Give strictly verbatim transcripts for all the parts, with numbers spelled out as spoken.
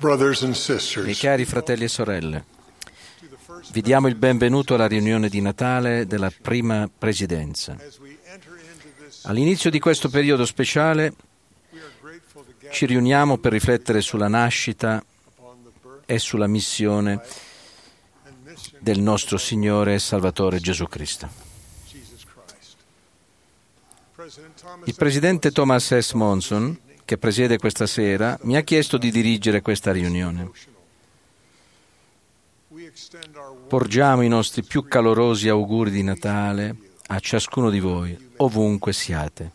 Brothers and Miei sisters, cari fratelli e sorelle, vi diamo il benvenuto alla riunione di Natale della prima presidenza. All'inizio di questo periodo speciale ci riuniamo per riflettere sulla nascita e sulla missione del nostro Signore e Salvatore Gesù Cristo. Il presidente Thomas S. Monson, che presiede questa sera, mi ha chiesto di dirigere questa riunione. Porgiamo i nostri più calorosi auguri di Natale a ciascuno di voi, ovunque siate.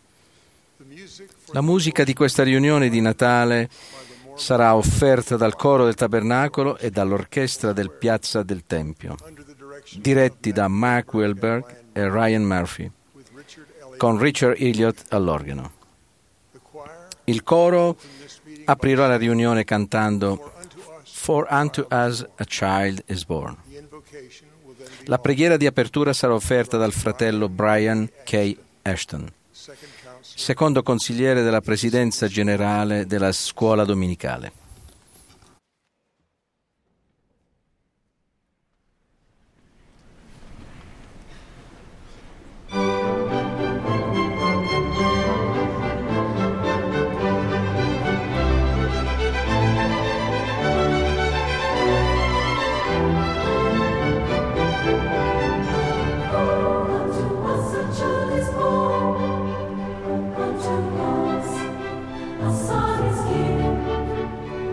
La musica di questa riunione di Natale sarà offerta dal coro del Tabernacolo e dall'orchestra del Piazza del Tempio, diretti da Mark Wilberg e Ryan Murphy, con Richard Elliott all'organo. Il coro aprirà la riunione cantando For unto us a child is born. La preghiera di apertura sarà offerta dal fratello Brian K. Ashton, secondo consigliere della Presidenza Generale della Scuola Domenicale. A son is given,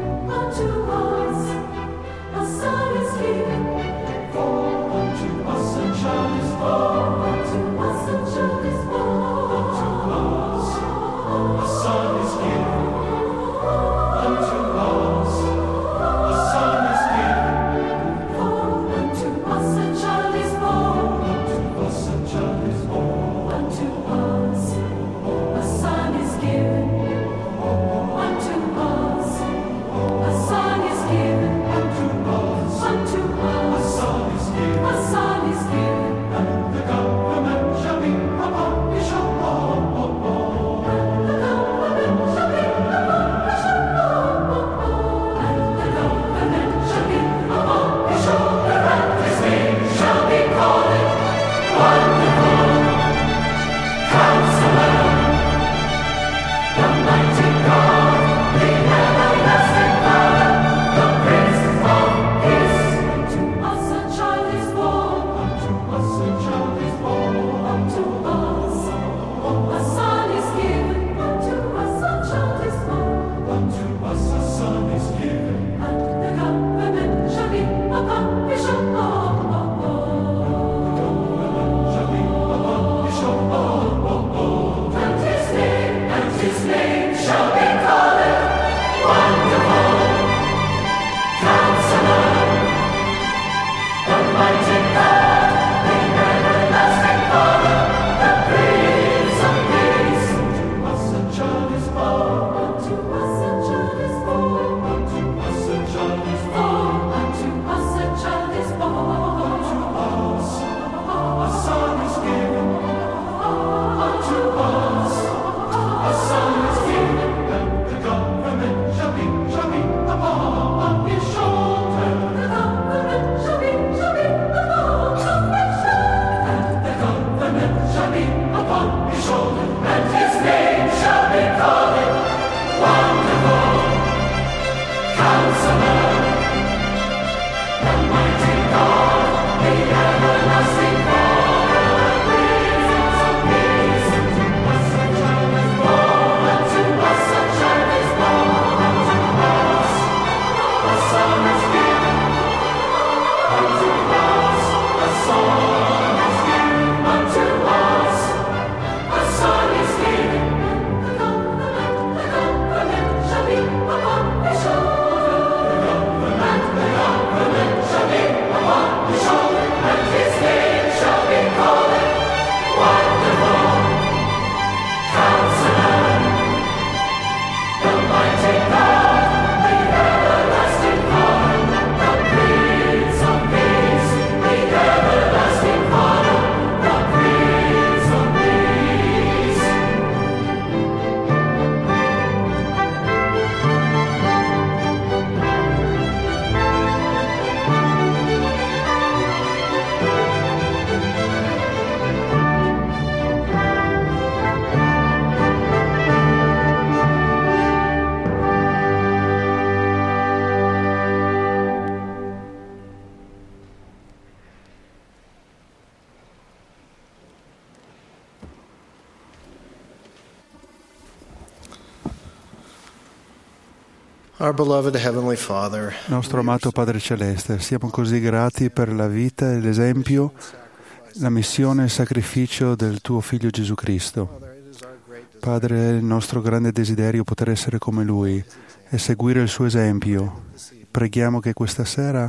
Our beloved Heavenly Father, Nostro amato Padre Celeste, siamo così grati per la vita e l'esempio, la missione e il sacrificio del tuo Figlio Gesù Cristo. Padre, è il nostro grande desiderio poter essere come Lui e seguire il suo esempio. Preghiamo che questa sera,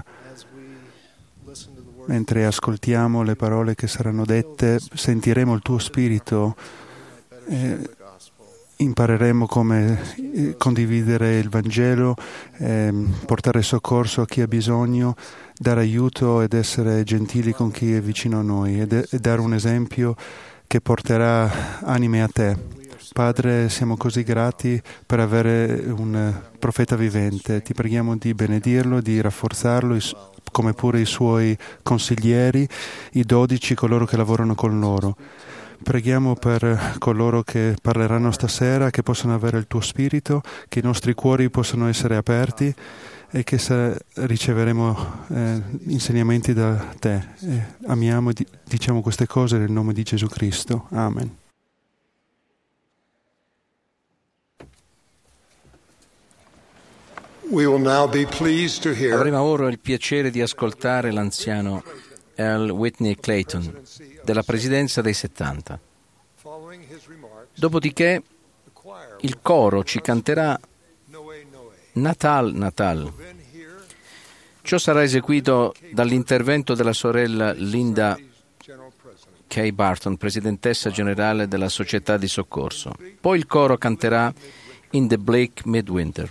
mentre ascoltiamo le parole che saranno dette, sentiremo il tuo Spirito e impareremo come condividere il Vangelo, eh, portare soccorso a chi ha bisogno, dare aiuto ed essere gentili con chi è vicino a noi ed, e dare un esempio che porterà anime a te. Padre, siamo così grati per avere un profeta vivente. Ti preghiamo di benedirlo, di rafforzarlo, come pure i suoi consiglieri, i dodici, coloro che lavorano con loro. Preghiamo per coloro che parleranno stasera, che possano avere il tuo spirito, che i nostri cuori possano essere aperti e che riceveremo eh, insegnamenti da te. E amiamo e diciamo queste cose nel nome di Gesù Cristo. Amen. we will now be pleased to hear Avremo ora il piacere di ascoltare l'anziano Earl Whitney Clayton della Presidenza dei settanta. Dopodiché il coro ci canterà Natal, Natal. Ciò sarà eseguito dall'intervento della sorella Linda K. Barton, presidentessa generale della Società di Soccorso. Poi il coro canterà In the Bleak Midwinter.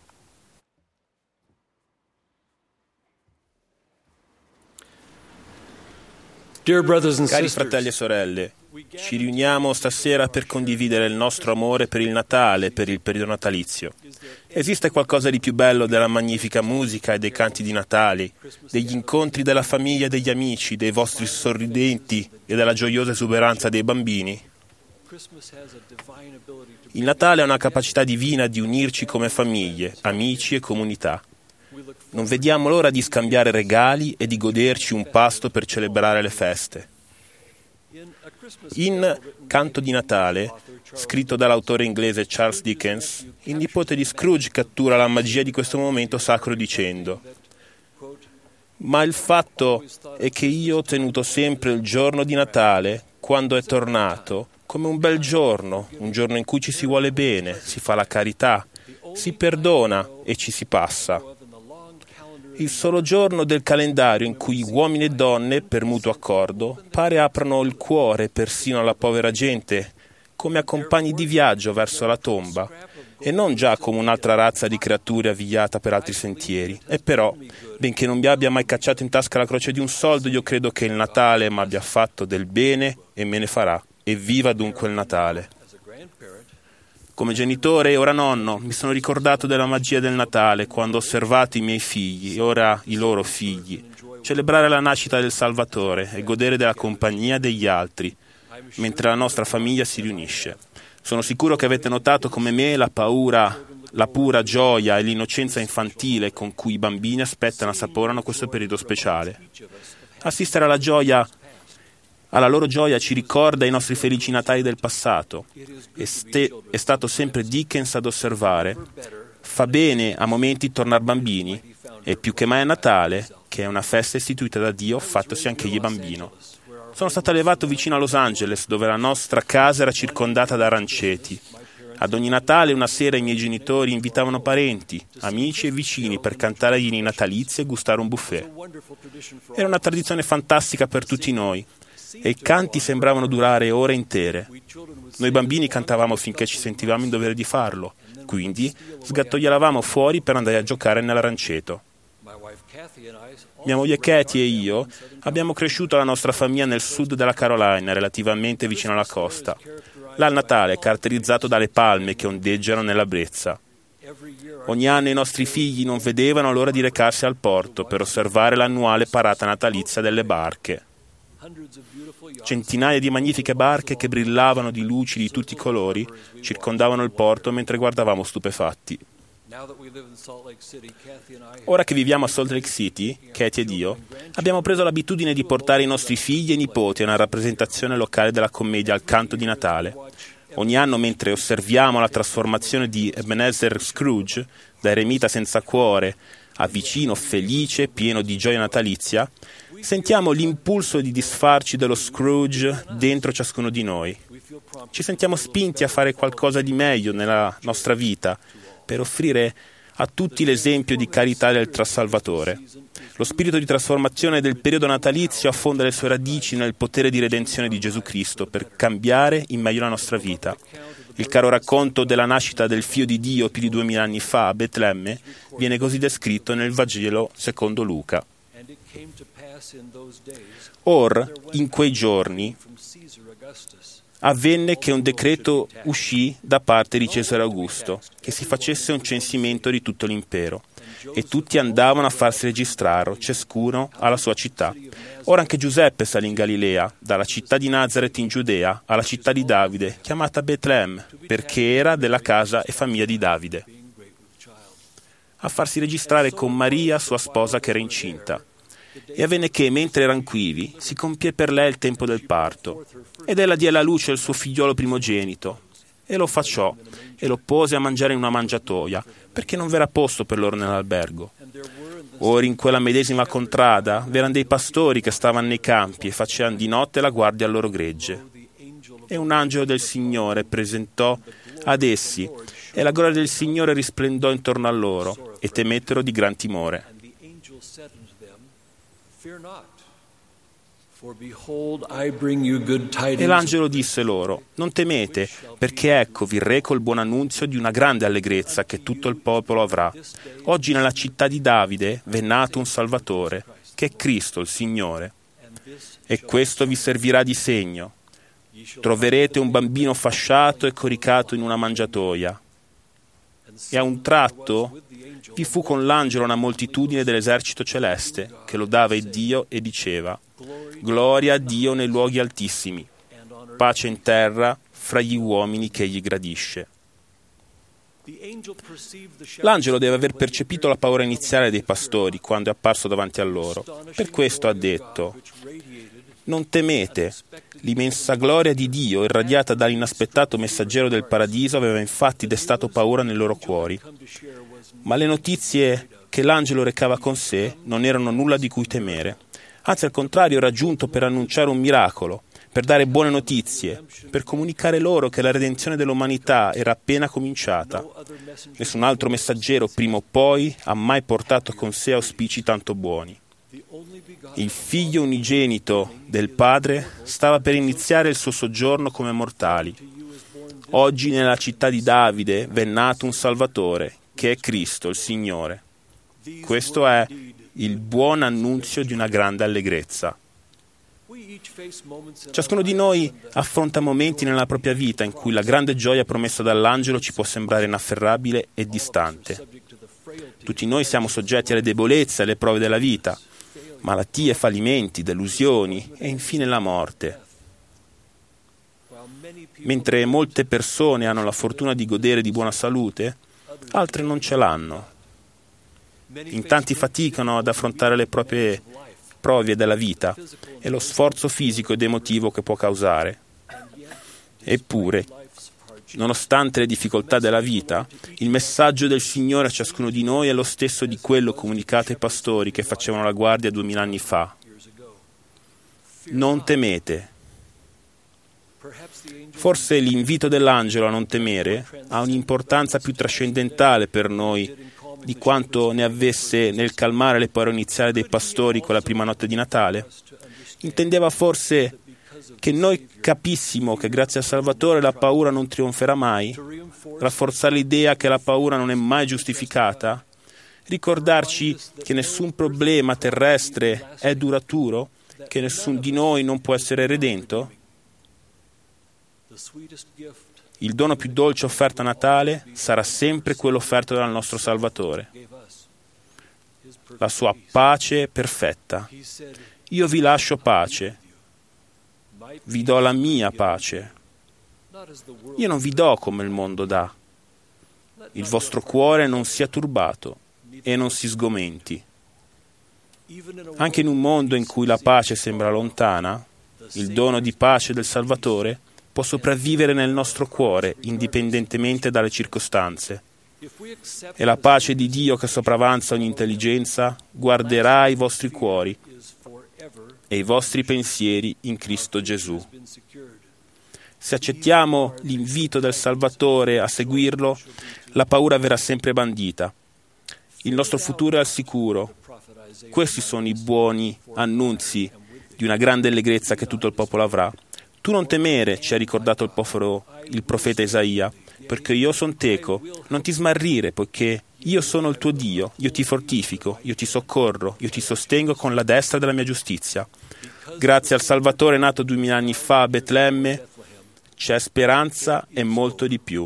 Cari fratelli e sorelle, ci riuniamo stasera per condividere il nostro amore per il Natale, per il periodo natalizio. Esiste qualcosa di più bello della magnifica musica e dei canti di Natale, degli incontri della famiglia e degli amici, dei vostri sorridenti e della gioiosa esuberanza dei bambini? Il Natale ha una capacità divina di unirci come famiglie, amici e comunità. Non vediamo l'ora di scambiare regali e di goderci un pasto per celebrare le feste. In Canto di Natale, scritto dall'autore inglese Charles Dickens, il nipote di Scrooge cattura la magia di questo momento sacro dicendo: «Ma il fatto è che io ho tenuto sempre il giorno di Natale, quando è tornato, come un bel giorno, un giorno in cui ci si vuole bene, si fa la carità, si perdona e ci si passa. Il solo giorno del calendario in cui uomini e donne, per mutuo accordo, pare aprano il cuore persino alla povera gente, come a compagni di viaggio verso la tomba, e non già come un'altra razza di creature avviata per altri sentieri. E però, benché non mi abbia mai cacciato in tasca la croce di un soldo, io credo che il Natale mi abbia fatto del bene e me ne farà. E viva dunque il Natale!» Come genitore e ora nonno, mi sono ricordato della magia del Natale quando ho osservato i miei figli, e ora i loro figli, celebrare la nascita del Salvatore e godere della compagnia degli altri, mentre la nostra famiglia si riunisce. Sono sicuro che avete notato come me la paura, la pura gioia e l'innocenza infantile con cui i bambini aspettano e assaporano questo periodo speciale. Assistere alla gioia Alla loro gioia ci ricorda i nostri felici Natali del passato. È, ste- è stato sempre Dickens ad osservare: fa bene a momenti tornare bambini, e più che mai a Natale, che è una festa istituita da Dio, fattosi anch'egli bambino. Sono stato allevato vicino a Los Angeles, dove la nostra casa era circondata da aranceti. Ad ogni Natale una sera i miei genitori invitavano parenti, amici e vicini per cantare gli inni natalizi e gustare un buffet. Era una tradizione fantastica per tutti noi, e i canti sembravano durare ore intere. Noi bambini cantavamo finché ci sentivamo in dovere di farlo, quindi sgattoiavamo fuori per andare a giocare nell'aranceto. Mia moglie Katie e io abbiamo cresciuto la nostra famiglia nel sud della Carolina, relativamente vicino alla costa. Là il Natale è caratterizzato dalle palme che ondeggiano nella brezza. Ogni anno i nostri figli non vedevano l'ora di recarsi al porto per osservare l'annuale parata natalizia delle barche. Centinaia di magnifiche barche che brillavano di luci di tutti i colori circondavano il porto mentre guardavamo stupefatti. Ora che viviamo a Salt Lake City, Katie ed io abbiamo preso l'abitudine di portare i nostri figli e nipoti a una rappresentazione locale della commedia al Canto di Natale. Ogni anno, mentre osserviamo la trasformazione di Ebenezer Scrooge, da eremita senza cuore a vicino felice, pieno di gioia natalizia, sentiamo l'impulso di disfarci dello Scrooge dentro ciascuno di noi. Ci sentiamo spinti a fare qualcosa di meglio nella nostra vita per offrire a tutti l'esempio di carità del Salvatore. Lo spirito di trasformazione del periodo natalizio affonda le sue radici nel potere di redenzione di Gesù Cristo per cambiare in meglio la nostra vita. Il caro racconto della nascita del Figlio di Dio più di duemila anni fa a Betlemme viene così descritto nel Vangelo secondo Luca. Or, in quei giorni, avvenne che un decreto uscì da parte di Cesare Augusto, che si facesse un censimento di tutto l'impero, e tutti andavano a farsi registrare, ciascuno alla sua città. Ora anche Giuseppe salì in Galilea, dalla città di Nazaret in Giudea, alla città di Davide, chiamata Betlemme, perché era della casa e famiglia di Davide, a farsi registrare con Maria, sua sposa, che era incinta. E avvenne che, mentre erano quivi, si compie per lei il tempo del parto, ed ella diede alla luce il suo figliolo primogenito, e lo facciò, e lo pose a mangiare in una mangiatoia, perché non v'era posto per loro nell'albergo. Ora in quella medesima contrada v'erano dei pastori che stavano nei campi e facevano di notte la guardia al loro gregge. E un angelo del Signore presentò ad essi, e la gloria del Signore risplendò intorno a loro, e temettero di gran timore. E l'angelo disse loro: non temete, perché eccovi il re col buon annunzio di una grande allegrezza che tutto il popolo avrà. Oggi nella città di Davide v'è nato un Salvatore, che è Cristo il Signore. E questo vi servirà di segno: troverete un bambino fasciato e coricato in una mangiatoia. E a un tratto vi fu con l'angelo una moltitudine dell'esercito celeste, che lodava il Dio e diceva: gloria a Dio nei luoghi altissimi, pace in terra fra gli uomini che egli gradisce. L'angelo deve aver percepito la paura iniziale dei pastori quando è apparso davanti a loro. Per questo ha detto: non temete. L'immensa gloria di Dio, irradiata dall'inaspettato messaggero del paradiso, aveva infatti destato paura nei loro cuori. Ma le notizie che l'angelo recava con sé non erano nulla di cui temere. Anzi, al contrario, era giunto per annunciare un miracolo, per dare buone notizie, per comunicare loro che la redenzione dell'umanità era appena cominciata. Nessun altro messaggero, prima o poi, ha mai portato con sé auspici tanto buoni. Il figlio unigenito del Padre stava per iniziare il suo soggiorno come mortali. Oggi nella città di Davide v'è nato un Salvatore, che è Cristo il Signore. Questo è il buon annunzio di una grande allegrezza. Ciascuno di noi affronta momenti nella propria vita in cui la grande gioia promessa dall'angelo ci può sembrare inafferrabile e distante. Tutti noi siamo soggetti alle debolezze e alle prove della vita, malattie, fallimenti, delusioni e infine la morte. Mentre molte persone hanno la fortuna di godere di buona salute, altre non ce l'hanno. In tanti faticano ad affrontare le proprie prove della vita e lo sforzo fisico ed emotivo che può causare. Eppure, nonostante le difficoltà della vita, il messaggio del Signore a ciascuno di noi è lo stesso di quello comunicato ai pastori che facevano la guardia duemila anni fa. Non temete. Forse l'invito dell'angelo a non temere ha un'importanza più trascendentale per noi di quanto ne avesse nel calmare le paure iniziali dei pastori con la prima notte di Natale. Intendeva forse che noi capissimo che grazie al Salvatore la paura non trionferà mai, rafforzare l'idea che la paura non è mai giustificata, ricordarci che nessun problema terrestre è duraturo, che nessun di noi non può essere redento. Il dono più dolce offerto a Natale sarà sempre quello offerto dal nostro Salvatore, la sua pace perfetta. Io vi lascio pace, vi do la mia pace. Io non vi do come il mondo dà. Il vostro cuore non sia turbato e non si sgomenti. Anche in un mondo in cui la pace sembra lontana, il dono di pace del Salvatore può sopravvivere nel nostro cuore indipendentemente dalle circostanze. E la pace di Dio che sopravanza ogni intelligenza guarderà i vostri cuori e i vostri pensieri in Cristo Gesù. Se accettiamo l'invito del Salvatore a seguirlo, la paura verrà sempre bandita. Il nostro futuro è al sicuro. Questi sono i buoni annunzi di una grande allegrezza che tutto il popolo avrà. Tu non temere, ci ha ricordato il, pofero, il profeta Isaia, perché io son teco, non ti smarrire, poiché io sono il tuo Dio, io ti fortifico, io ti soccorro, io ti sostengo con la destra della mia giustizia. Grazie al Salvatore nato duemila anni fa a Betlemme, c'è speranza e molto di più.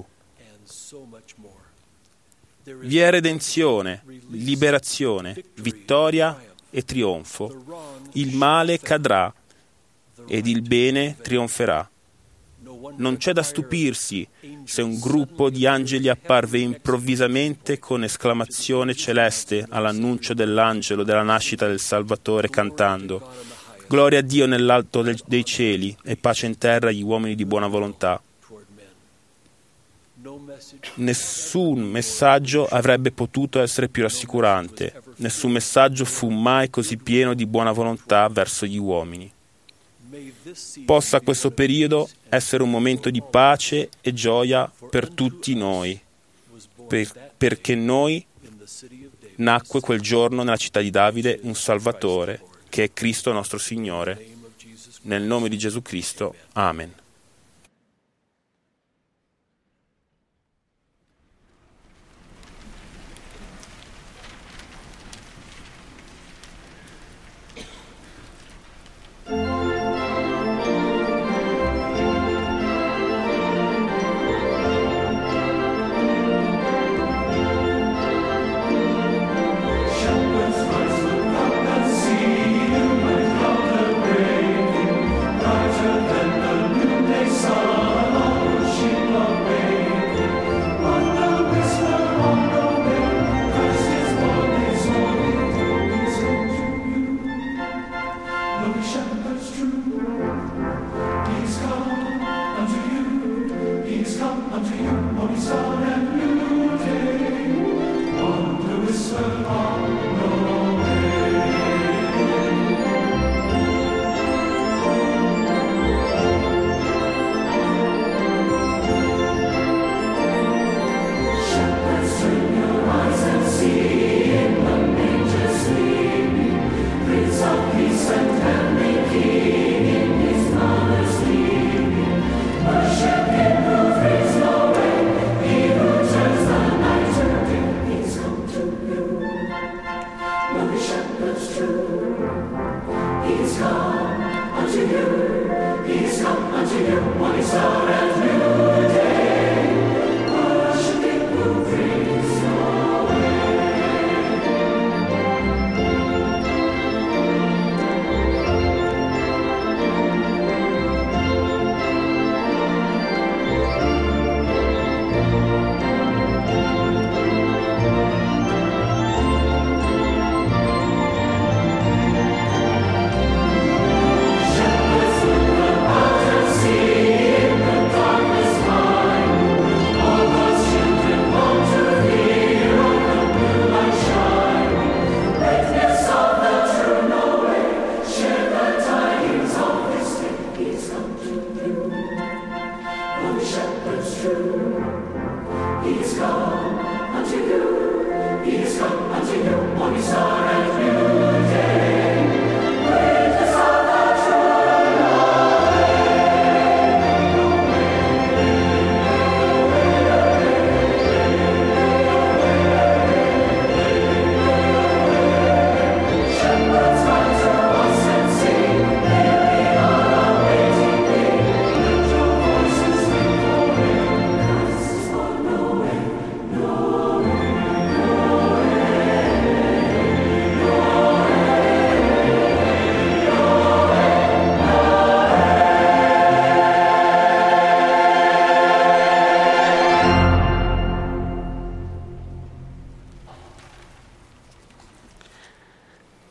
Vi è redenzione, liberazione, vittoria e trionfo. Il male cadrà ed il bene trionferà. Non c'è da stupirsi se un gruppo di angeli apparve improvvisamente con esclamazione celeste all'annuncio dell'angelo della nascita del Salvatore cantando «Gloria a Dio nell'alto dei cieli e pace in terra agli uomini di buona volontà». Nessun messaggio avrebbe potuto essere più rassicurante, nessun messaggio fu mai così pieno di buona volontà verso gli uomini. Possa questo periodo essere un momento di pace e gioia per tutti noi, per, perché noi nacque quel giorno nella città di Davide un Salvatore, che è Cristo nostro Signore. Nel nome di Gesù Cristo. Amen.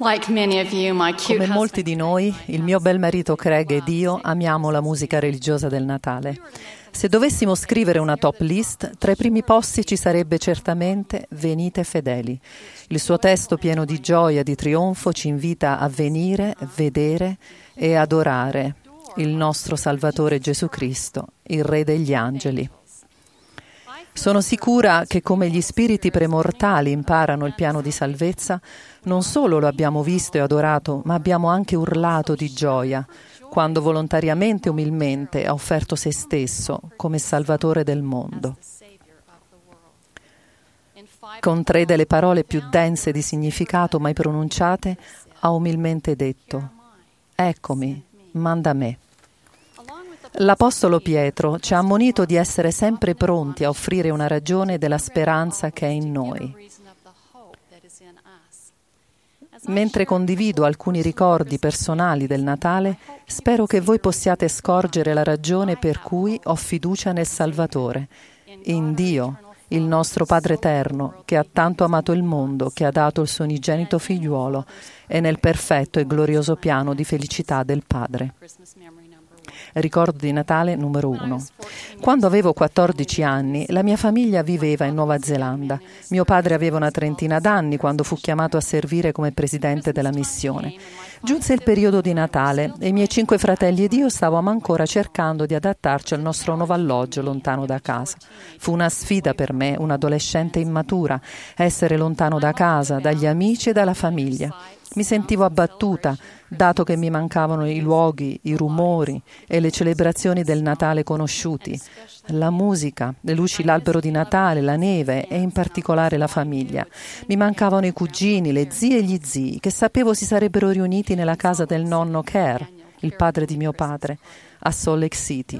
Come molti di noi, il mio bel marito Craig ed io amiamo la musica religiosa del Natale. Se dovessimo scrivere una top list, tra i primi posti ci sarebbe certamente Venite fedeli. Il suo testo pieno di gioia, di trionfo, ci invita a venire, vedere e adorare il nostro Salvatore Gesù Cristo, il Re degli Angeli. Sono sicura che come gli spiriti premortali imparano il piano di salvezza, non solo lo abbiamo visto e adorato, ma abbiamo anche urlato di gioia quando volontariamente e umilmente ha offerto se stesso come Salvatore del mondo. Con tre delle parole più dense di significato mai pronunciate, ha umilmente detto: «Eccomi, manda me». L'Apostolo Pietro ci ha ammonito di essere sempre pronti a offrire una ragione della speranza che è in noi. Mentre condivido alcuni ricordi personali del Natale, spero che voi possiate scorgere la ragione per cui ho fiducia nel Salvatore, in Dio, il nostro Padre Eterno, che ha tanto amato il mondo, che ha dato il suo unigenito figliuolo, e nel perfetto e glorioso piano di felicità del Padre. Ricordo di Natale numero uno. Quando avevo quattordici anni, la mia famiglia viveva in Nuova Zelanda. Mio padre aveva una trentina d'anni quando fu chiamato a servire come presidente della missione. Giunse il periodo di Natale e i miei cinque fratelli ed io stavamo ancora cercando di adattarci al nostro nuovo alloggio lontano da casa. Fu una sfida per me, un adolescente immatura, essere lontano da casa, dagli amici e dalla famiglia. Mi sentivo abbattuta, dato che mi mancavano i luoghi, i rumori e le celebrazioni del Natale conosciuti, la musica, le luci, l'albero di Natale, la neve e in particolare la famiglia. Mi mancavano i cugini, le zie e gli zii, che sapevo si sarebbero riuniti nella casa del nonno Kerr, il padre di mio padre, a Salt Lake City.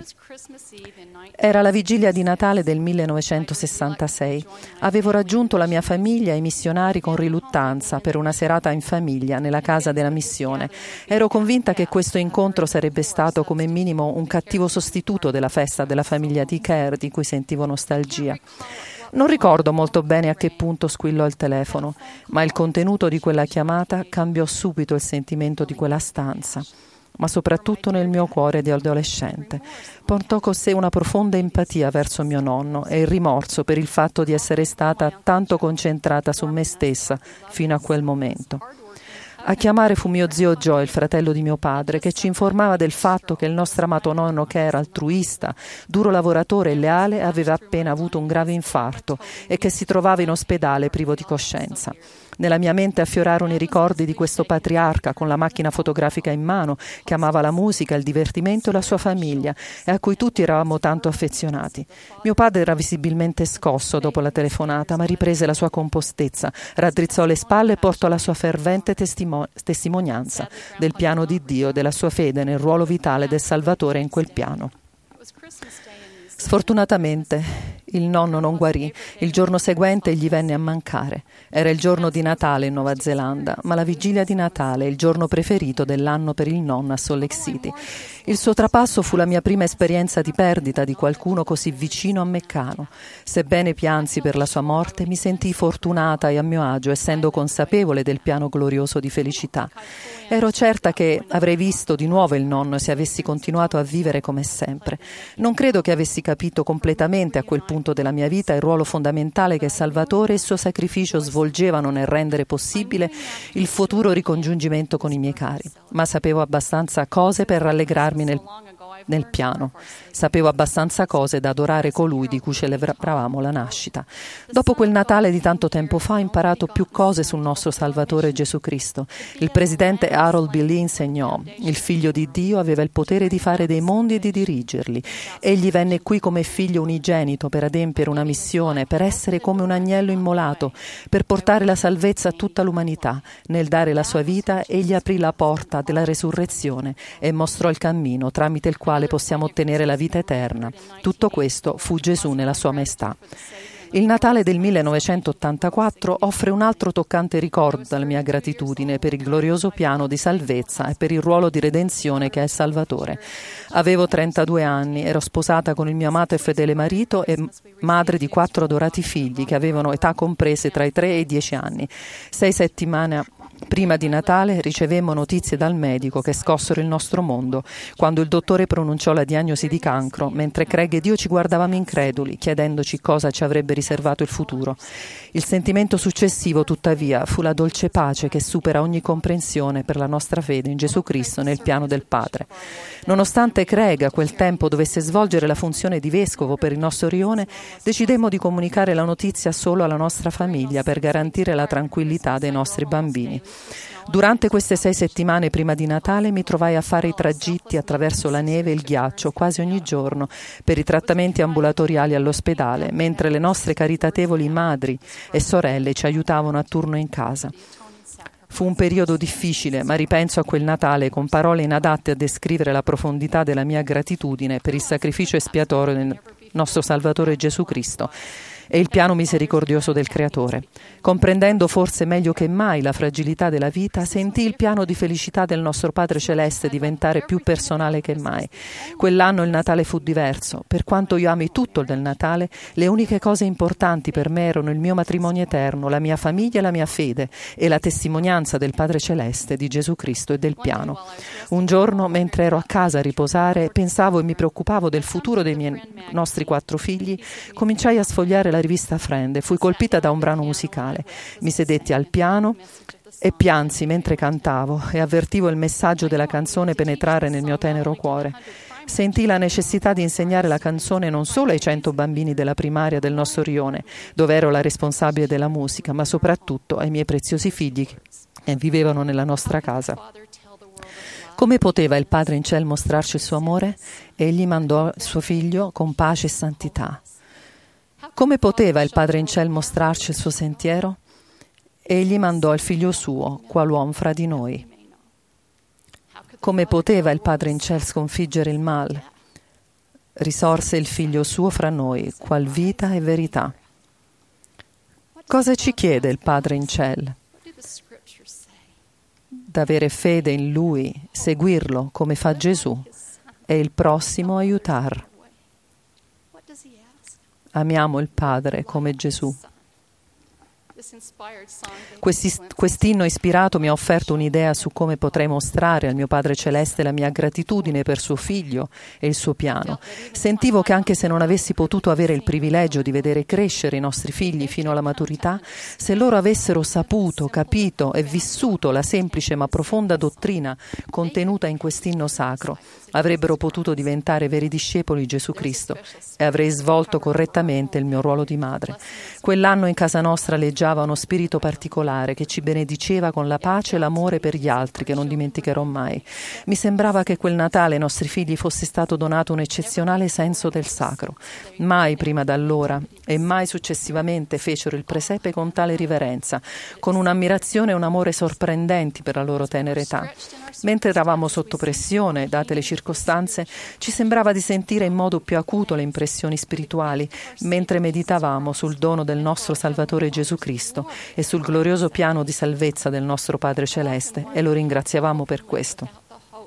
Era la vigilia di Natale del millenovecentosessantasei. Avevo raggiunto la mia famiglia e i missionari con riluttanza per una serata in famiglia nella casa della missione. Ero convinta che questo incontro sarebbe stato come minimo un cattivo sostituto della festa della famiglia di Kerr, di cui sentivo nostalgia. Non ricordo molto bene a che punto squillò il telefono, ma il contenuto di quella chiamata cambiò subito il sentimento di quella stanza, ma soprattutto nel mio cuore di adolescente. Portò con sé una profonda empatia verso mio nonno e il rimorso per il fatto di essere stata tanto concentrata su me stessa fino a quel momento. A chiamare fu mio zio Joe, il fratello di mio padre, che ci informava del fatto che il nostro amato nonno, che era altruista, duro lavoratore e leale, aveva appena avuto un grave infarto e che si trovava in ospedale privo di coscienza. Nella mia mente affiorarono i ricordi di questo patriarca con la macchina fotografica in mano, che amava la musica, il divertimento e la sua famiglia e a cui tutti eravamo tanto affezionati. Mio padre era visibilmente scosso dopo la telefonata, ma riprese la sua compostezza, raddrizzò le spalle e portò la sua fervente testimo- testimonianza del piano di Dio e della sua fede nel ruolo vitale del Salvatore in quel piano. Sfortunatamente il nonno non guarì. Il giorno seguente gli venne a mancare. Era il giorno di Natale in Nuova Zelanda, ma la vigilia di Natale è il giorno preferito dell'anno per il nonno a Salt Lake City. Il suo trapasso fu la mia prima esperienza di perdita di qualcuno così vicino a me caro. Sebbene piansi per la sua morte, mi sentii fortunata e a mio agio, essendo consapevole del piano glorioso di felicità. Ero certa che avrei visto di nuovo il nonno se avessi continuato a vivere come sempre. Non credo che avessi capito completamente a quel punto della mia vita il ruolo fondamentale che Salvatore e il suo sacrificio svolgevano nel rendere possibile il futuro ricongiungimento con i miei cari, ma sapevo abbastanza cose per rallegrarmi nel, nel piano. Sapevo abbastanza cose da adorare colui di cui celebravamo la nascita. Dopo quel Natale di tanto tempo fa ho imparato più cose sul nostro Salvatore Gesù Cristo. Il presidente Harold B. Lee insegnò: il figlio di Dio aveva il potere di fare dei mondi e di dirigerli. Egli venne qui come figlio unigenito per adempiere una missione, per essere come un agnello immolato, per portare la salvezza a tutta l'umanità. Nel dare la sua vita, egli aprì la porta della resurrezione e mostrò il cammino tramite il quale possiamo ottenere la vita eterna. Tutto questo fu Gesù nella sua maestà. Il Natale del millenovecentottantaquattro offre un altro toccante ricordo della mia gratitudine per il glorioso piano di salvezza e per il ruolo di redenzione che è il Salvatore. Avevo trentadue anni, ero sposata con il mio amato e fedele marito e madre di quattro adorati figli che avevano età comprese tra i tre e i dieci anni. Sei settimane Prima di Natale ricevemmo notizie dal medico che scossero il nostro mondo, quando il dottore pronunciò la diagnosi di cancro, mentre Craig ed io ci guardavamo increduli, chiedendoci cosa ci avrebbe riservato il futuro. Il sentimento successivo, tuttavia, fu la dolce pace che supera ogni comprensione per la nostra fede in Gesù Cristo nel piano del Padre. Nonostante Craig a quel tempo dovesse svolgere la funzione di vescovo per il nostro rione, decidemmo di comunicare la notizia solo alla nostra famiglia per garantire la tranquillità dei nostri bambini. Durante queste sei settimane prima di Natale mi trovai a fare i tragitti attraverso la neve e il ghiaccio quasi ogni giorno per i trattamenti ambulatoriali all'ospedale, mentre le nostre caritatevoli madri e sorelle ci aiutavano a turno in casa. Fu un periodo difficile, ma ripenso a quel Natale con parole inadatte a descrivere la profondità della mia gratitudine per il sacrificio espiatorio del nostro Salvatore Gesù Cristo e il piano misericordioso del Creatore. Comprendendo forse meglio che mai la fragilità della vita, sentii il piano di felicità del nostro Padre Celeste diventare più personale che mai. Quell'anno il Natale fu diverso. Per quanto io ami tutto del Natale, le uniche cose importanti per me erano il mio matrimonio eterno, la mia famiglia e la mia fede e la testimonianza del Padre Celeste, di Gesù Cristo e del piano. Un giorno, mentre ero a casa a riposare, pensavo e mi preoccupavo del futuro dei miei nostri quattro figli, cominciai a sfogliare la rivista Friend e fui colpita da un brano musicale. Mi sedetti al piano e piansi mentre cantavo e avvertivo il messaggio della canzone penetrare nel mio tenero cuore. Sentii la necessità di insegnare la canzone non solo ai cento bambini della primaria del nostro rione, dove ero la responsabile della musica, ma soprattutto ai miei preziosi figli che vivevano nella nostra casa. Come poteva il Padre in cielo mostrarci il suo amore? Egli mandò il suo figlio con pace e santità. Come poteva il Padre in cielo mostrarci il suo sentiero? Egli mandò il figlio suo, qual uomo fra di noi. Come poteva il Padre in cielo sconfiggere il male? Risorse il figlio suo fra noi, qual vita e verità. Cosa ci chiede il Padre in cielo? D'avere fede in Lui, seguirlo come fa Gesù e il prossimo aiutar. Amiamo il Padre come Gesù. Questi, quest'inno ispirato mi ha offerto un'idea su come potrei mostrare al mio Padre Celeste la mia gratitudine per suo figlio e il suo piano. Sentivo che anche se non avessi potuto avere il privilegio di vedere crescere i nostri figli fino alla maturità, se loro avessero saputo, capito e vissuto la semplice ma profonda dottrina contenuta in quest'inno sacro, avrebbero potuto diventare veri discepoli di Gesù Cristo e avrei svolto correttamente il mio ruolo di madre. Quell'anno in casa nostra leggiava uno spirito particolare che ci benediceva con la pace e l'amore per gli altri che non dimenticherò mai. Mi sembrava che quel Natale ai nostri figli fosse stato donato un eccezionale senso del sacro. Mai prima d'allora e mai successivamente fecero il presepe con tale riverenza, con un'ammirazione e un amore sorprendenti per la loro tenera età. Mentre eravamo sotto pressione, date le circostanze, ci sembrava di sentire in modo più acuto le impressioni spirituali, mentre meditavamo sul dono del nostro Salvatore Gesù Cristo e sul glorioso piano di salvezza del nostro Padre Celeste, e lo ringraziavamo per questo.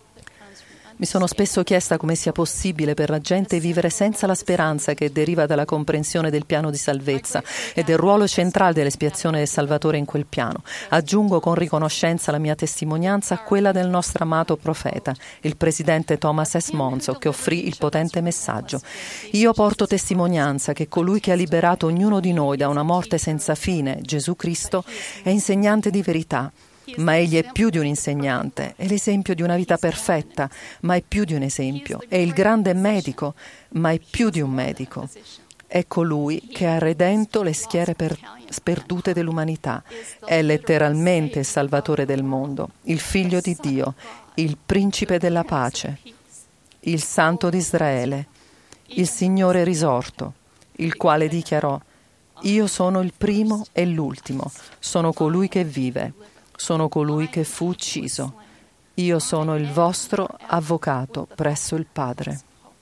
Mi sono spesso chiesta come sia possibile per la gente vivere senza la speranza che deriva dalla comprensione del piano di salvezza e del ruolo centrale dell'espiazione del Salvatore in quel piano. Aggiungo con riconoscenza la mia testimonianza a quella del nostro amato profeta, il presidente Thomas S. Monson, che offrì il potente messaggio. Io porto testimonianza che colui che ha liberato ognuno di noi da una morte senza fine, Gesù Cristo, è insegnante di verità. Ma egli è più di un insegnante, è l'esempio di una vita perfetta, ma è più di un esempio. È il grande medico, ma è più di un medico. È colui che ha redento le schiere per, sperdute dell'umanità. È letteralmente il Salvatore del mondo, il Figlio di Dio, il Principe della pace, il Santo di Israele, il Signore risorto, il quale dichiarò: «Io sono il primo e l'ultimo, sono colui che vive». Sono colui che fu ucciso. Io sono il vostro avvocato presso il Padre.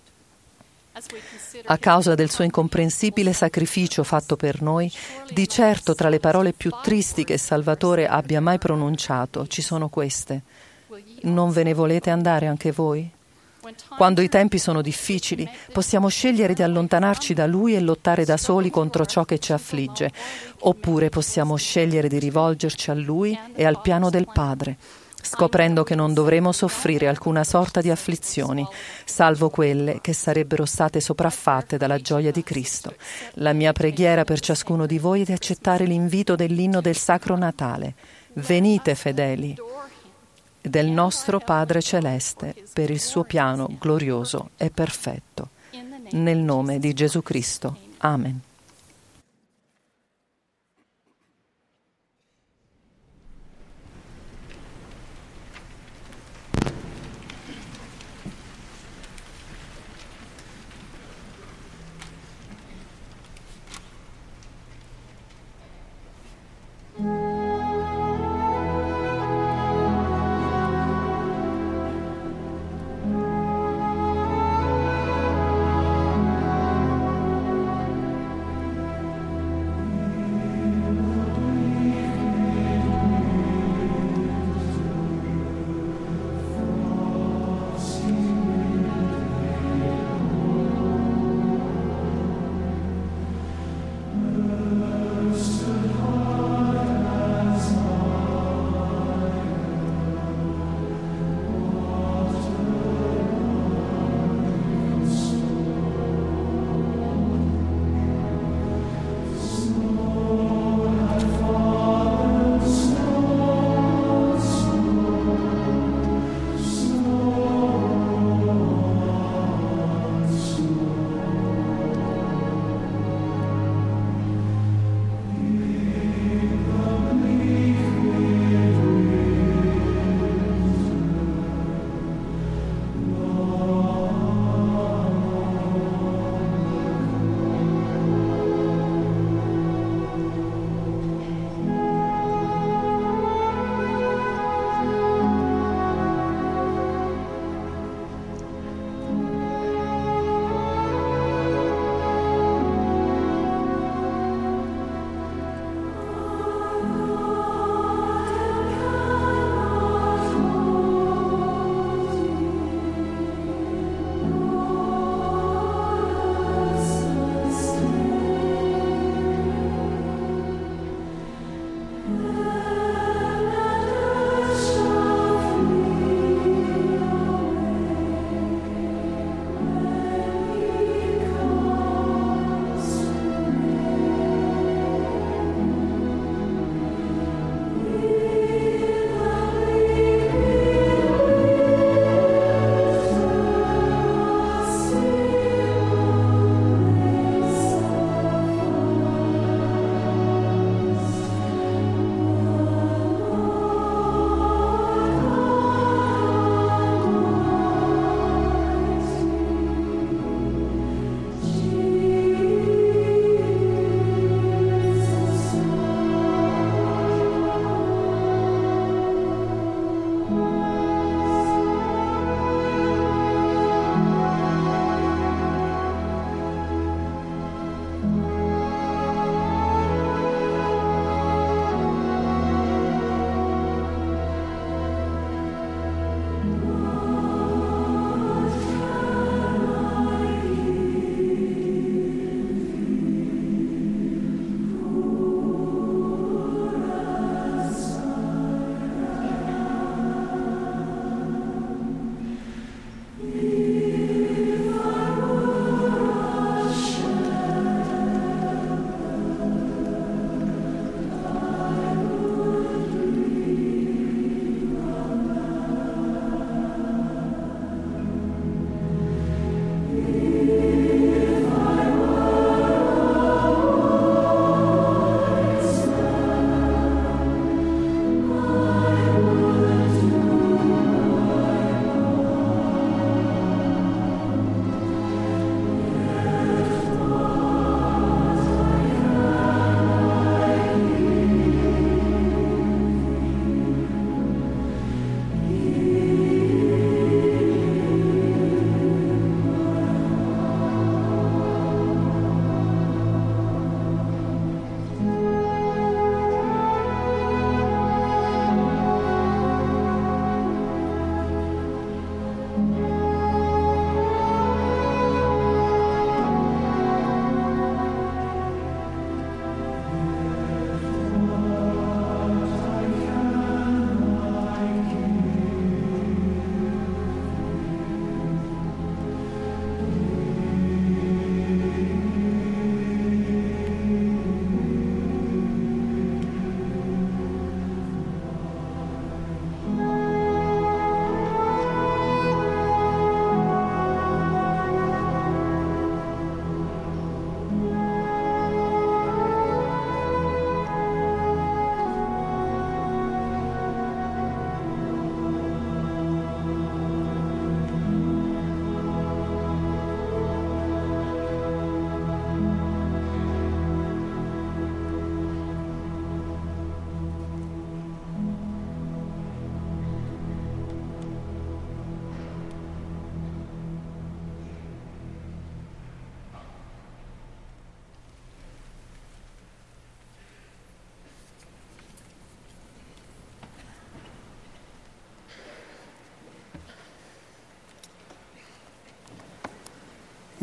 A causa del suo incomprensibile sacrificio fatto per noi, di certo tra le parole più tristi che il Salvatore abbia mai pronunciato ci sono queste: non ve ne volete andare anche voi? Quando i tempi sono difficili, possiamo scegliere di allontanarci da Lui e lottare da soli contro ciò che ci affligge, oppure possiamo scegliere di rivolgerci a Lui e al piano del Padre, scoprendo che non dovremo soffrire alcuna sorta di afflizioni, salvo quelle che sarebbero state sopraffatte dalla gioia di Cristo. La mia preghiera per ciascuno di voi è di accettare l'invito dell'inno del Sacro Natale. Venite, fedeli, del nostro Padre Celeste, per il suo piano glorioso e perfetto. Nel nome di Gesù Cristo. Amen.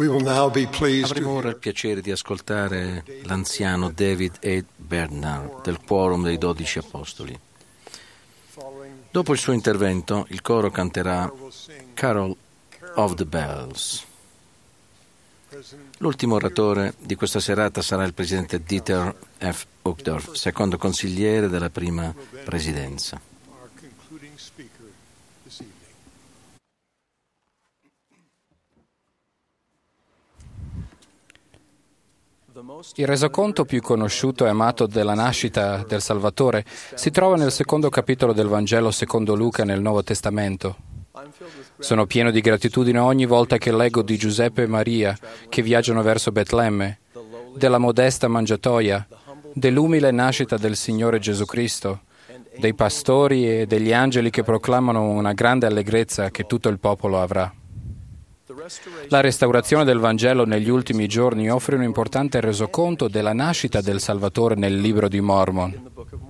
We will now be pleased to Avremo ora il piacere di ascoltare l'anziano David A. Bernard del Quorum dei Dodici Apostoli. Dopo il suo intervento, il coro canterà Carol of the Bells. L'ultimo oratore di questa serata sarà il presidente Dieter F. Uchtdorf, secondo consigliere della prima presidenza. Il resoconto più conosciuto e amato della nascita del Salvatore si trova nel secondo capitolo del Vangelo secondo Luca nel Nuovo Testamento. Sono pieno di gratitudine ogni volta che leggo di Giuseppe e Maria che viaggiano verso Betlemme, della modesta mangiatoia, dell'umile nascita del Signore Gesù Cristo, dei pastori e degli angeli che proclamano una grande allegrezza che tutto il popolo avrà. La restaurazione del Vangelo negli ultimi giorni offre un importante resoconto della nascita del Salvatore nel libro di Mormon.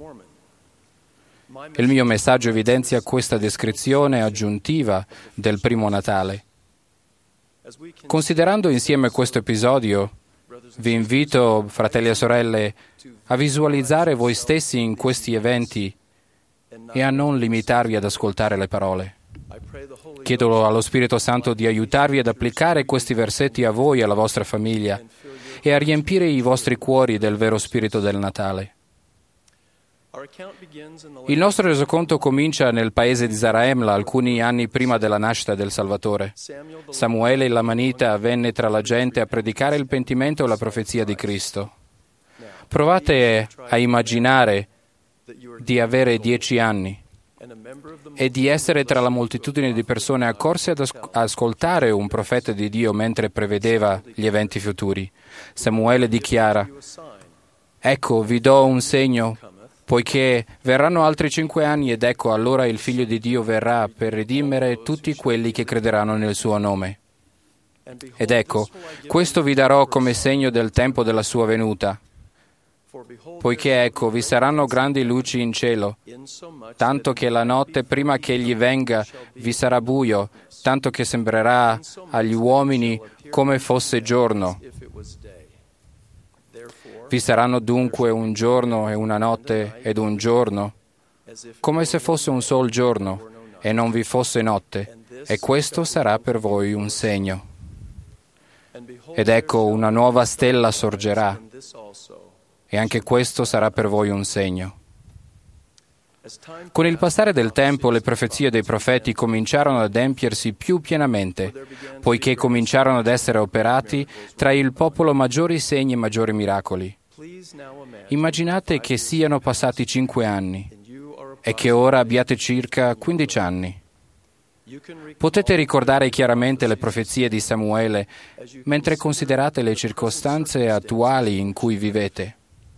Il mio messaggio evidenzia questa descrizione aggiuntiva del primo Natale. Considerando insieme questo episodio, vi invito, fratelli e sorelle, a visualizzare voi stessi in questi eventi e a non limitarvi ad ascoltare le parole. Chiedo allo Spirito Santo di aiutarvi ad applicare questi versetti a voi e alla vostra famiglia e a riempire i vostri cuori del vero spirito del Natale. Il nostro resoconto comincia nel paese di Zarahemla alcuni anni prima della nascita del Salvatore. Samuele il Lamanita venne tra la gente a predicare il pentimento e la profezia di Cristo. Provate a immaginare di avere dieci anni e di essere tra la moltitudine di persone accorse ad as- ascoltare un profeta di Dio mentre prevedeva gli eventi futuri. Samuele dichiara: «Ecco, vi do un segno, poiché verranno altri cinque anni ed ecco allora il Figlio di Dio verrà per redimere tutti quelli che crederanno nel suo nome. Ed ecco, questo vi darò come segno del tempo della sua venuta. Poiché ecco, vi saranno grandi luci in cielo, tanto che la notte prima che egli venga vi sarà buio, tanto che sembrerà agli uomini come fosse giorno. Vi saranno dunque un giorno e una notte ed un giorno, come se fosse un sol giorno e non vi fosse notte, e questo sarà per voi un segno. Ed ecco, una nuova stella sorgerà, e anche questo sarà per voi un segno». Con il passare del tempo le profezie dei profeti cominciarono ad adempiersi più pienamente, poiché cominciarono ad essere operati tra il popolo maggiori segni e maggiori miracoli. Immaginate che siano passati cinque anni e che ora abbiate circa quindici anni. Potete ricordare chiaramente le profezie di Samuele mentre considerate le circostanze attuali in cui vivete.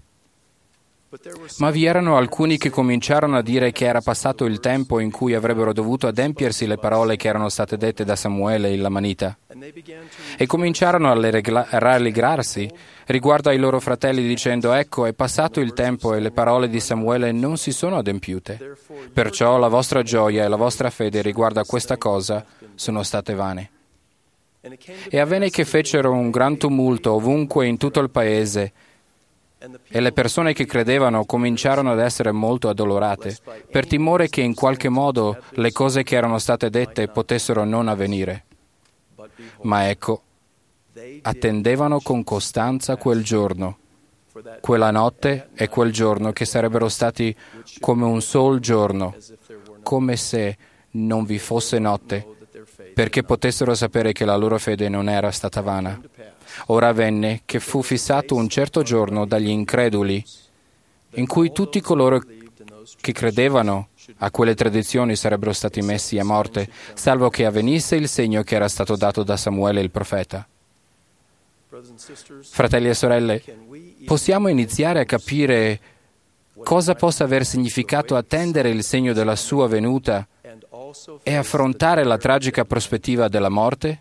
Ma vi erano alcuni che cominciarono a dire che era passato il tempo in cui avrebbero dovuto adempiersi le parole che erano state dette da Samuele il Lamanita. E cominciarono a rallegrarsi riguardo ai loro fratelli dicendo: «Ecco, è passato il tempo e le parole di Samuele non si sono adempiute. Perciò la vostra gioia e la vostra fede riguardo a questa cosa sono state vane». E avvenne che fecero un gran tumulto ovunque in tutto il paese, e le persone che credevano cominciarono ad essere molto addolorate, per timore che in qualche modo le cose che erano state dette potessero non avvenire. Ma ecco, attendevano con costanza quel giorno, quella notte e quel giorno che sarebbero stati come un sol giorno, come se non vi fosse notte, perché potessero sapere che la loro fede non era stata vana. Ora avvenne che fu fissato un certo giorno dagli increduli, in cui tutti coloro che credevano a quelle tradizioni sarebbero stati messi a morte, salvo che avvenisse il segno che era stato dato da Samuele il profeta. Fratelli e sorelle, possiamo iniziare a capire cosa possa aver significato attendere il segno della sua venuta e affrontare la tragica prospettiva della morte?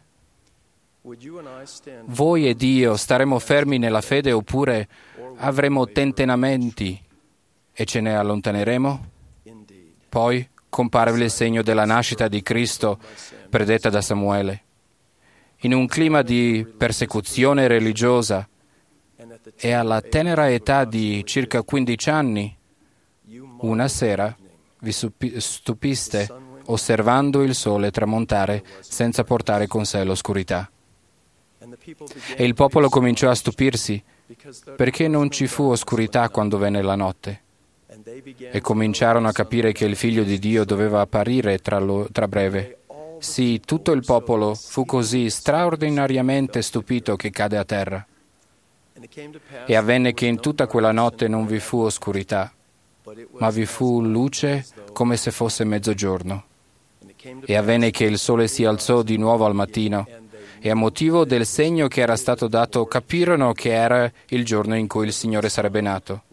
Voi ed io staremo fermi nella fede oppure avremo tentennamenti e ce ne allontaneremo? Poi comparve il segno della nascita di Cristo predetta da Samuele. in un clima di persecuzione religiosa e alla tenera età di circa quindici anni, una sera vi stupiste osservando il sole tramontare senza portare con sé l'oscurità. E il popolo cominciò a stupirsi perché non ci fu oscurità quando venne la notte. E cominciarono a capire che il Figlio di Dio doveva apparire tra, lo, tra breve. Sì, tutto il popolo fu così straordinariamente stupito che cade a terra. E avvenne che in tutta quella notte non vi fu oscurità, ma vi fu luce come se fosse mezzogiorno. E avvenne che il sole si alzò di nuovo al mattino, e a motivo del segno che era stato dato capirono che era il giorno in cui il Signore sarebbe nato.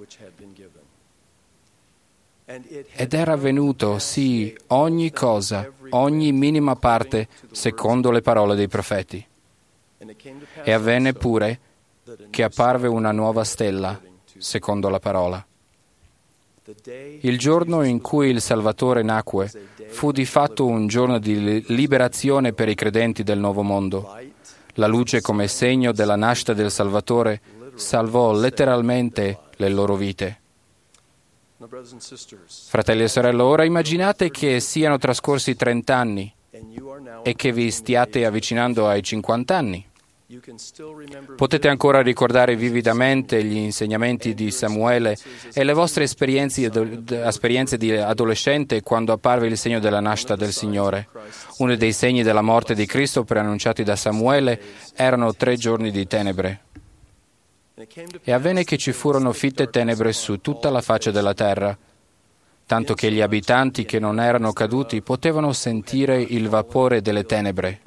Ed era avvenuto, sì, ogni cosa, ogni minima parte, secondo le parole dei profeti. E avvenne pure che apparve una nuova stella, secondo la parola. Il giorno in cui il Salvatore nacque fu di fatto un giorno di liberazione per i credenti del nuovo mondo. La luce come segno della nascita del Salvatore salvò letteralmente le loro vite. Fratelli e sorelle, ora immaginate che siano trascorsi trent'anni e che vi stiate avvicinando ai cinquanta anni. Potete ancora ricordare vividamente gli insegnamenti di Samuele e le vostre esperienze, esperienze di adolescente quando apparve il segno della nascita del Signore. Uno dei segni della morte di Cristo preannunciati da Samuele erano tre giorni di tenebre. E avvenne che ci furono fitte tenebre su tutta la faccia della terra, tanto che gli abitanti che non erano caduti potevano sentire il vapore delle tenebre.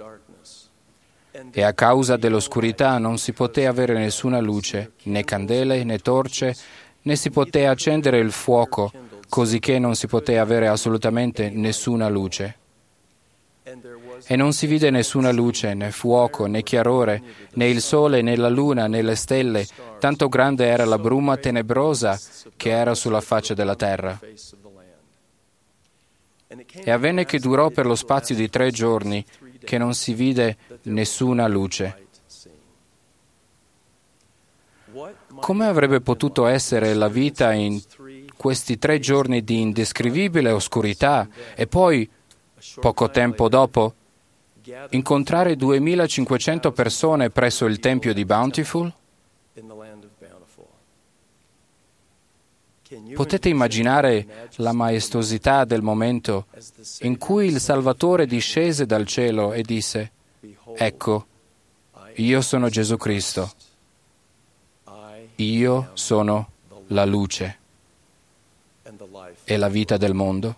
E a causa dell'oscurità non si poté avere nessuna luce, né candele, né torce, né si poté accendere il fuoco, cosicché non si poté avere assolutamente nessuna luce. E non si vide nessuna luce, né fuoco, né chiarore, né il sole, né la luna, né le stelle, tanto grande era la bruma tenebrosa che era sulla faccia della terra. E avvenne che durò per lo spazio di tre giorni, che non si vide nessuna luce. Come avrebbe potuto essere la vita in questi tre giorni di indescrivibile oscurità e poi, poco tempo dopo, incontrare duemilacinquecento persone presso il Tempio di Bountiful? Potete immaginare la maestosità del momento in cui il Salvatore discese dal cielo e disse: «Ecco, io sono Gesù Cristo, io sono la luce e la vita del mondo».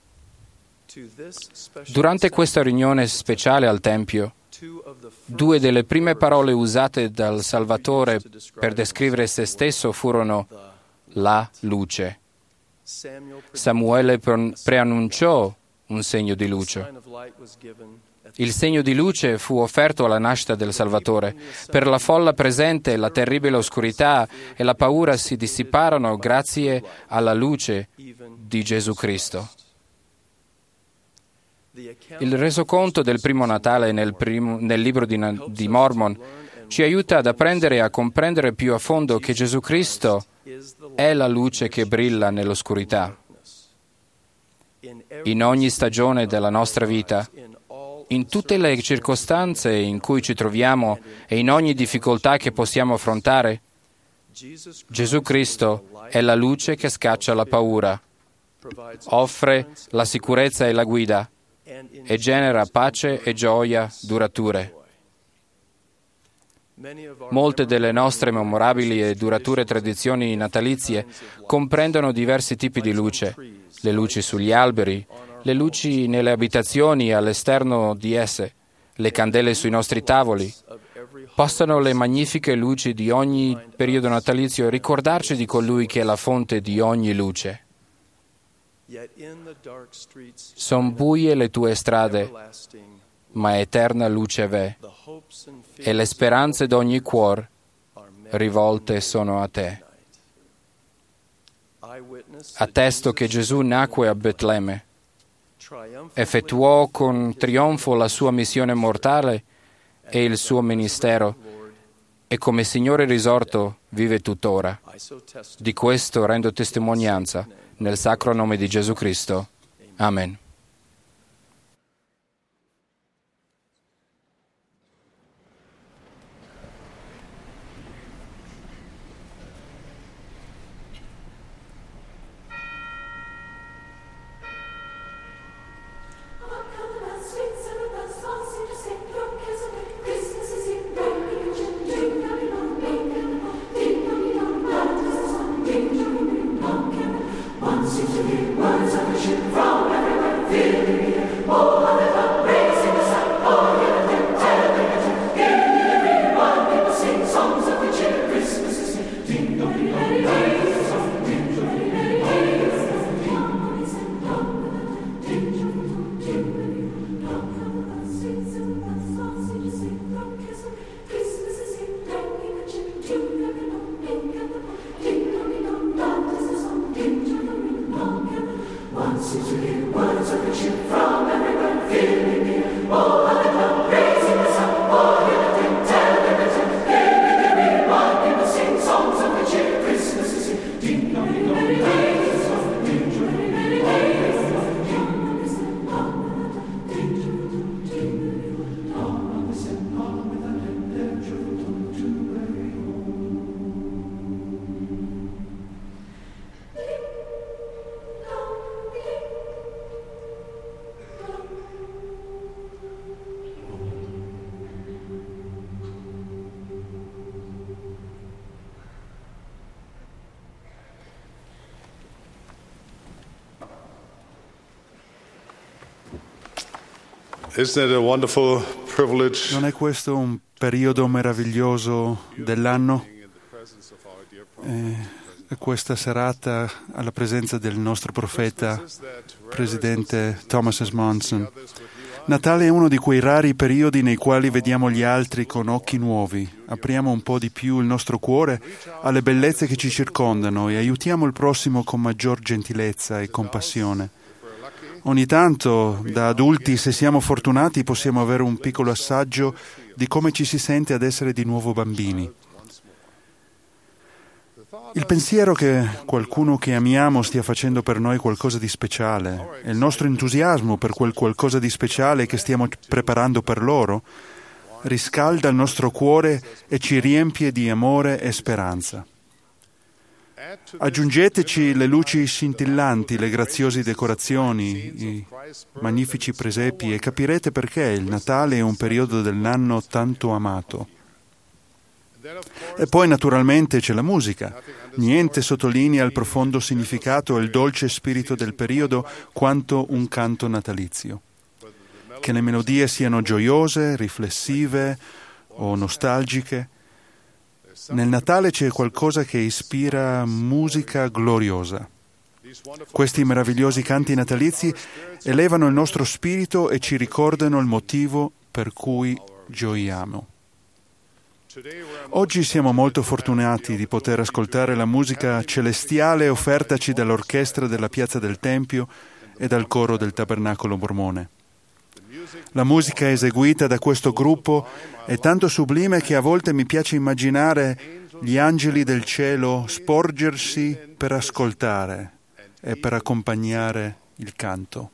Durante questa riunione speciale al Tempio, due delle prime parole usate dal Salvatore per descrivere se stesso furono la luce. Samuele preannunciò un segno di luce. Il segno di luce fu offerto alla nascita del Salvatore. Per la folla presente, la terribile oscurità e la paura si dissiparono grazie alla luce di Gesù Cristo. Il resoconto del primo Natale nel, primo, nel libro di, di Mormon ci aiuta ad apprendere e a comprendere più a fondo che Gesù Cristo è la luce che brilla nell'oscurità. In ogni stagione della nostra vita, in tutte le circostanze in cui ci troviamo e in ogni difficoltà che possiamo affrontare, Gesù Cristo è la luce che scaccia la paura, offre la sicurezza e la guida e genera pace e gioia durature. Molte delle nostre memorabili e durature tradizioni natalizie comprendono diversi tipi di luce: le luci sugli alberi, le luci nelle abitazioni e all'esterno di esse, le candele sui nostri tavoli. Possano le magnifiche luci di ogni periodo natalizio ricordarci di colui che è la fonte di ogni luce. Son buie le tue strade, ma eterna luce v'è, e le speranze d'ogni cuor rivolte sono a te. Attesto che Gesù nacque a Betlemme, effettuò con trionfo la sua missione mortale e il suo ministero, e come Signore risorto vive tuttora. Di questo rendo testimonianza nel sacro nome di Gesù Cristo. Amen. Isn't it a wonderful privilege? Non è questo un periodo meraviglioso dell'anno? E questa serata alla presenza del nostro profeta, presidente Thomas S. Monson. Natale è uno di quei rari periodi nei quali vediamo gli altri con occhi nuovi, apriamo un po' di più il nostro cuore alle bellezze che ci circondano e aiutiamo il prossimo con maggior gentilezza e compassione. Ogni tanto, da adulti, se siamo fortunati, possiamo avere un piccolo assaggio di come ci si sente ad essere di nuovo bambini. Il pensiero che qualcuno che amiamo stia facendo per noi qualcosa di speciale e il nostro entusiasmo per quel qualcosa di speciale che stiamo preparando per loro riscalda il nostro cuore e ci riempie di amore e speranza. Aggiungeteci le luci scintillanti, le graziose decorazioni, i magnifici presepi e capirete perché il Natale è un periodo dell'anno tanto amato. E poi naturalmente c'è la musica. Niente sottolinea il profondo significato e il dolce spirito del periodo quanto un canto natalizio. Che le melodie siano gioiose, riflessive o nostalgiche. Nel Natale c'è qualcosa che ispira musica gloriosa. Questi meravigliosi canti natalizi elevano il nostro spirito e ci ricordano il motivo per cui gioiamo. Oggi siamo molto fortunati di poter ascoltare la musica celestiale offertaci dall'orchestra della Piazza del Tempio e dal coro del Tabernacolo Mormone. La musica eseguita da questo gruppo è tanto sublime che a volte mi piace immaginare gli angeli del cielo sporgersi per ascoltare e per accompagnare il canto.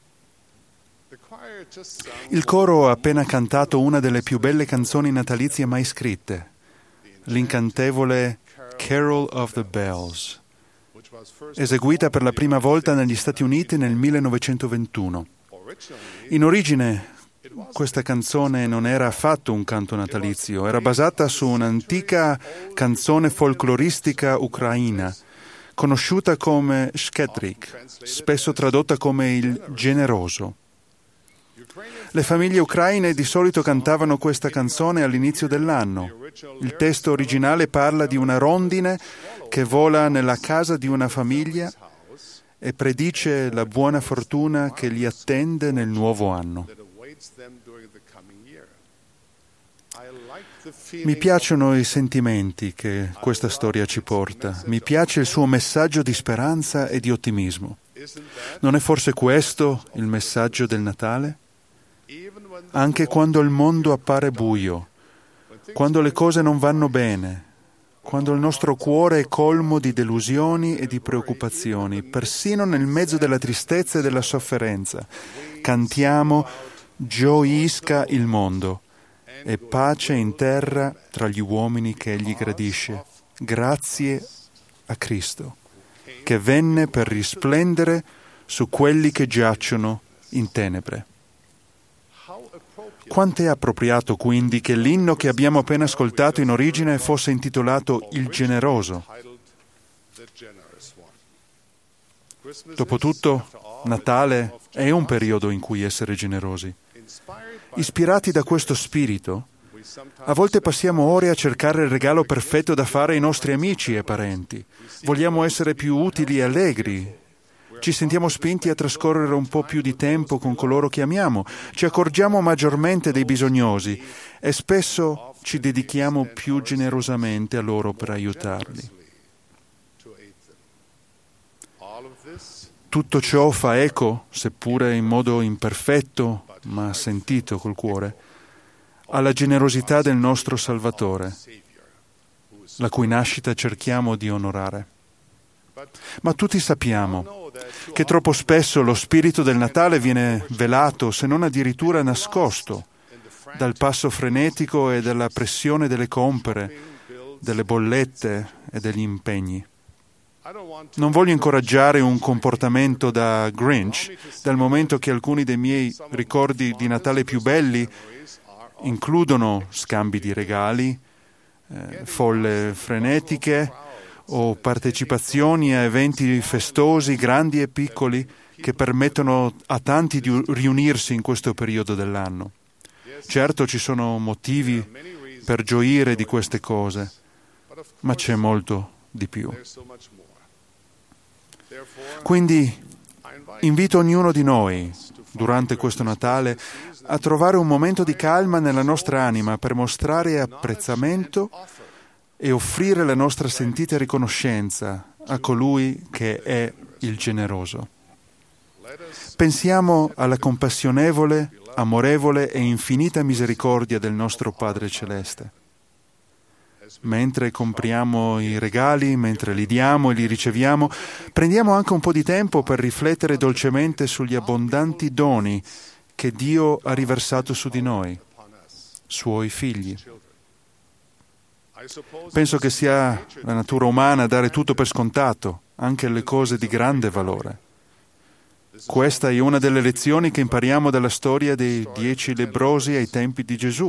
Il coro ha appena cantato una delle più belle canzoni natalizie mai scritte, l'incantevole Carol of the Bells, eseguita per la prima volta negli Stati Uniti nel millenovecentoventuno. In origine questa canzone non era affatto un canto natalizio, era basata su un'antica canzone folcloristica ucraina, conosciuta come Shkedrik, spesso tradotta come il generoso. Le famiglie ucraine di solito cantavano questa canzone all'inizio dell'anno. Il testo originale parla di una rondine che vola nella casa di una famiglia e predice la buona fortuna che li attende nel nuovo anno. Mi piacciono i sentimenti che questa storia ci porta. Mi piace il suo messaggio di speranza e di ottimismo. Non è forse questo il messaggio del Natale? Anche quando il mondo appare buio, quando le cose non vanno bene, quando il nostro cuore è colmo di delusioni e di preoccupazioni, persino nel mezzo della tristezza e della sofferenza, cantiamo «Gioisca il mondo» e pace in terra tra gli uomini che egli gradisce. Grazie a Cristo, che venne per risplendere su quelli che giacciono in tenebre. Quanto è appropriato quindi che l'inno che abbiamo appena ascoltato in origine fosse intitolato Il Generoso. Dopotutto, Natale è un periodo in cui essere generosi. Ispirati da questo spirito, a volte passiamo ore a cercare il regalo perfetto da fare ai nostri amici e parenti. Vogliamo essere più utili e allegri. Ci sentiamo spinti a trascorrere un po' più di tempo con coloro che amiamo, ci accorgiamo maggiormente dei bisognosi e spesso ci dedichiamo più generosamente a loro per aiutarli. Tutto ciò fa eco, seppure in modo imperfetto, ma sentito col cuore, alla generosità del nostro Salvatore, la cui nascita cerchiamo di onorare. Ma tutti sappiamo che troppo spesso lo spirito del Natale viene velato, se non addirittura nascosto, dal passo frenetico e dalla pressione delle compere, delle bollette e degli impegni. Non voglio incoraggiare un comportamento da Grinch, dal momento che alcuni dei miei ricordi di Natale più belli includono scambi di regali, eh, folle frenetiche, o partecipazioni a eventi festosi, grandi e piccoli, che permettono a tanti di riunirsi in questo periodo dell'anno. Certo, ci sono motivi per gioire di queste cose, ma c'è molto di più. Quindi invito ognuno di noi, durante questo Natale, a trovare un momento di calma nella nostra anima per mostrare apprezzamento e offrire la nostra sentita riconoscenza a colui che è il generoso. Pensiamo alla compassionevole, amorevole e infinita misericordia del nostro Padre Celeste. Mentre compriamo i regali, mentre li diamo e li riceviamo, prendiamo anche un po' di tempo per riflettere dolcemente sugli abbondanti doni che Dio ha riversato su di noi, suoi figli. Penso che sia la natura umana dare tutto per scontato, anche le cose di grande valore. Questa è una delle lezioni che impariamo dalla storia dei dieci lebbrosi ai tempi di Gesù.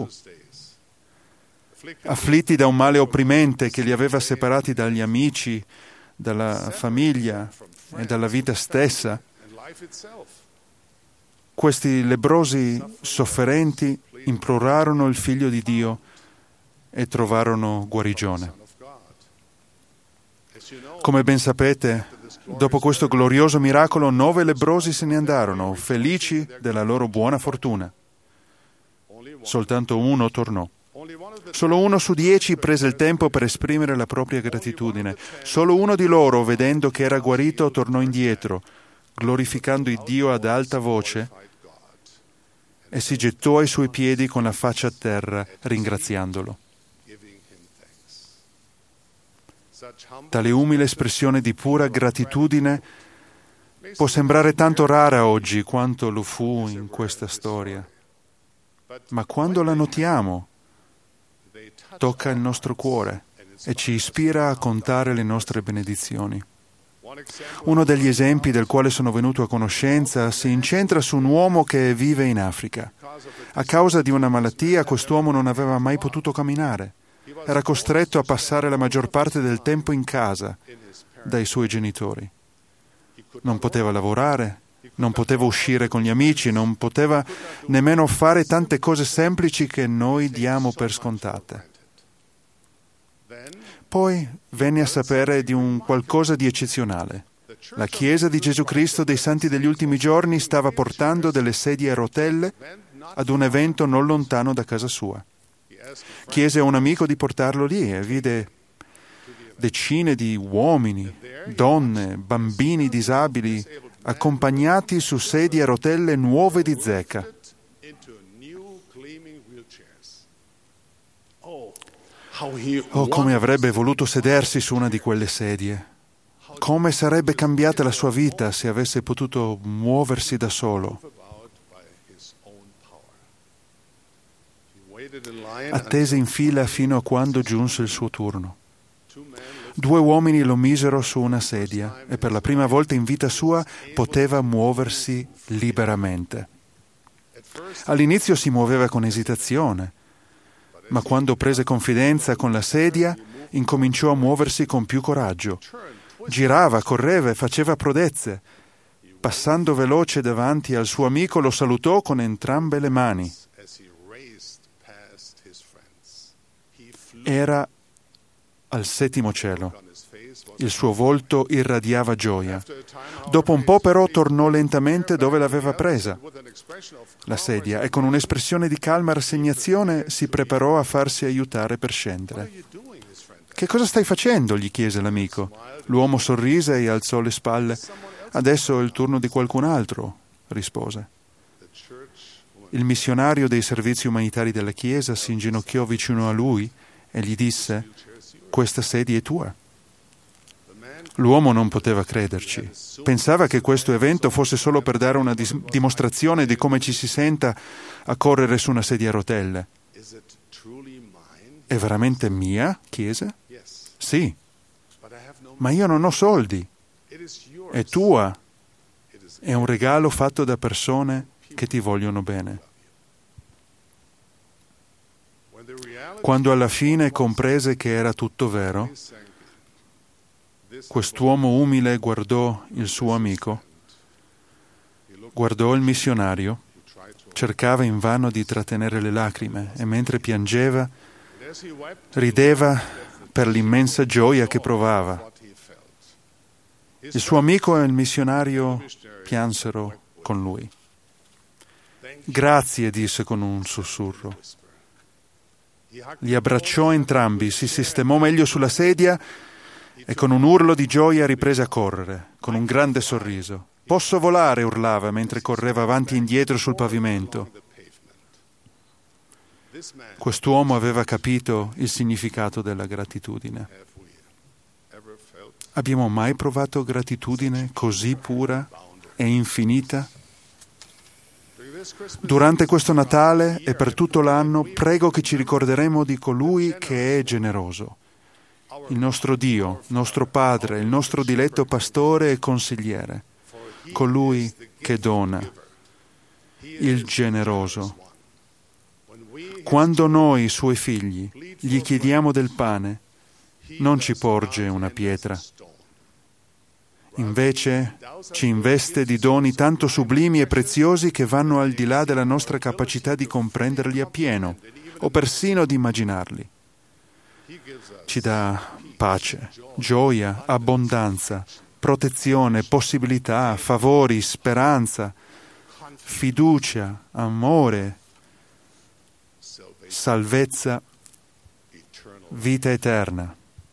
Afflitti da un male opprimente che li aveva separati dagli amici, dalla famiglia e dalla vita stessa, questi lebbrosi sofferenti implorarono il Figlio di Dio e trovarono guarigione. Come ben sapete, dopo questo glorioso miracolo, nove lebbrosi se ne andarono, felici della loro buona fortuna. Soltanto uno tornò. Solo uno su dieci prese il tempo per esprimere la propria gratitudine. Solo uno di loro, vedendo che era guarito, tornò indietro, glorificando il Dio ad alta voce, e si gettò ai suoi piedi con la faccia a terra, ringraziandolo. Tale umile espressione di pura gratitudine può sembrare tanto rara oggi quanto lo fu in questa storia, ma quando la notiamo tocca il nostro cuore e ci ispira a contare le nostre benedizioni. Uno degli esempi del quale sono venuto a conoscenza si incentra su un uomo che vive in Africa. A causa di una malattia, quest'uomo non aveva mai potuto camminare. Era costretto a passare la maggior parte del tempo in casa dai suoi genitori. Non poteva lavorare, non poteva uscire con gli amici, non poteva nemmeno fare tante cose semplici che noi diamo per scontate. Poi venne a sapere di un qualcosa di eccezionale. La Chiesa di Gesù Cristo dei Santi degli Ultimi Giorni stava portando delle sedie a rotelle ad un evento non lontano da casa sua. Chiese a un amico di portarlo lì e vide decine di uomini, donne, bambini disabili accompagnati su sedie a rotelle nuove di zecca. Oh, come avrebbe voluto sedersi su una di quelle sedie. Come sarebbe cambiata la sua vita se avesse potuto muoversi da solo. Attese in fila fino a quando giunse il suo turno. Due uomini lo misero su una sedia e per la prima volta in vita sua poteva muoversi liberamente. All'inizio si muoveva con esitazione, ma quando prese confidenza con la sedia, incominciò a muoversi con più coraggio. Girava, correva e faceva prodezze. Passando veloce davanti al suo amico, lo salutò con entrambe le mani. Era al settimo cielo. Il suo volto irradiava gioia. Dopo un po' però tornò lentamente dove l'aveva presa, la sedia, e con un'espressione di calma rassegnazione si preparò a farsi aiutare per scendere. «Che cosa stai facendo?» gli chiese l'amico. L'uomo sorrise e alzò le spalle. «Adesso è il turno di qualcun altro», rispose. Il missionario dei servizi umanitari della Chiesa si inginocchiò vicino a lui e gli disse: «Questa sedia è tua». L'uomo non poteva crederci. Pensava che questo evento fosse solo per dare una dis- dimostrazione di come ci si senta a correre su una sedia a rotelle. «È veramente mia?» chiese. «Sì, ma io non ho soldi. È tua. È un regalo fatto da persone che ti vogliono bene». Quando alla fine comprese che era tutto vero, quest'uomo umile guardò il suo amico, guardò il missionario, cercava invano di trattenere le lacrime e mentre piangeva rideva per l'immensa gioia che provava. Il suo amico e il missionario piansero con lui. «Grazie», disse con un sussurro. Li abbracciò entrambi, si sistemò meglio sulla sedia e con un urlo di gioia riprese a correre, con un grande sorriso. «Posso volare», urlava mentre correva avanti e indietro sul pavimento. Quest'uomo aveva capito il significato della gratitudine. Abbiamo mai provato gratitudine così pura e infinita? Durante questo Natale e per tutto l'anno prego che ci ricorderemo di colui che è generoso, il nostro Dio, nostro Padre, il nostro diletto pastore e consigliere, colui che dona, il generoso. Quando noi, suoi figli, gli chiediamo del pane, non ci porge una pietra. Invece ci investe di doni tanto sublimi e preziosi che vanno al di là della nostra capacità di comprenderli appieno o persino di immaginarli. Ci dà pace, gioia, abbondanza, protezione, possibilità, favori, speranza, fiducia, amore, salvezza, vita eterna.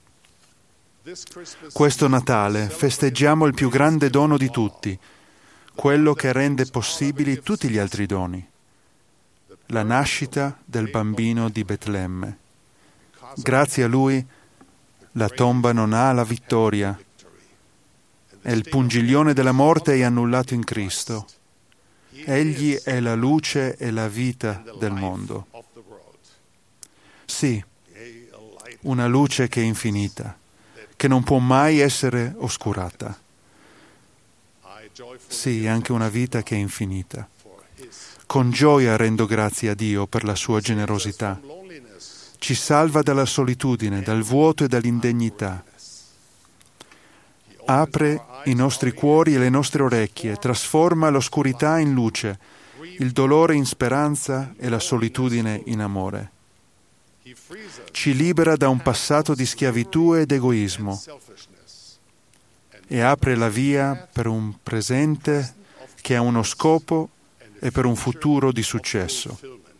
Questo Natale festeggiamo il più grande dono di tutti, quello che rende possibili tutti gli altri doni, la nascita del bambino di Betlemme. Grazie a lui la tomba non ha la vittoria e il pungiglione della morte è annullato in Cristo. Egli è la luce e la vita del mondo. Sì, una luce che è infinita, che non può mai essere oscurata. Sì, anche una vita che è infinita. Con gioia rendo grazie a Dio per la sua generosità. Ci salva dalla solitudine, dal vuoto e dall'indegnità. Apre i nostri cuori e le nostre orecchie, trasforma l'oscurità in luce, il dolore in speranza e la solitudine in amore. Ci libera da un passato di schiavitù ed egoismo e apre la via per un presente che ha uno scopo e per un futuro di successo.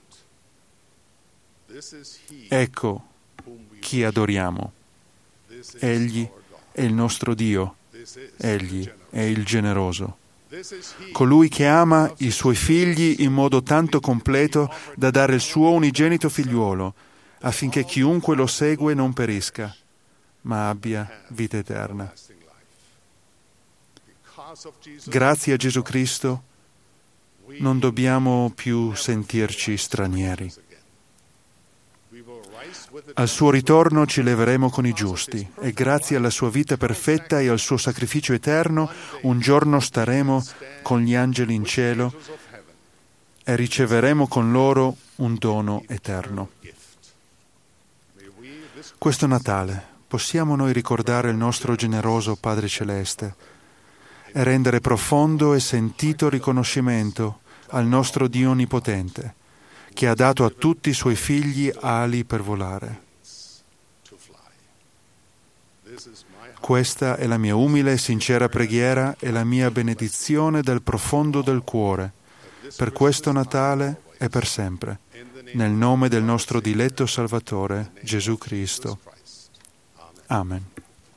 Ecco chi adoriamo. Egli è il nostro Dio. Egli è il generoso. Colui che ama i suoi figli in modo tanto completo da dare il suo unigenito figliuolo, affinché chiunque lo segue non perisca, ma abbia vita eterna. Grazie a Gesù Cristo non dobbiamo più sentirci stranieri. Al suo ritorno ci leveremo con i giusti e grazie alla sua vita perfetta e al suo sacrificio eterno un giorno staremo con gli angeli in cielo e riceveremo con loro un dono eterno. Questo Natale possiamo noi ricordare il nostro generoso Padre Celeste e rendere profondo e sentito riconoscimento al nostro Dio Onnipotente, che ha dato a tutti i suoi figli ali per volare. Questa è la mia umile e sincera preghiera e la mia benedizione dal profondo del cuore, per questo Natale e per sempre, nel nome del nostro diletto Salvatore, Gesù Cristo. Amen.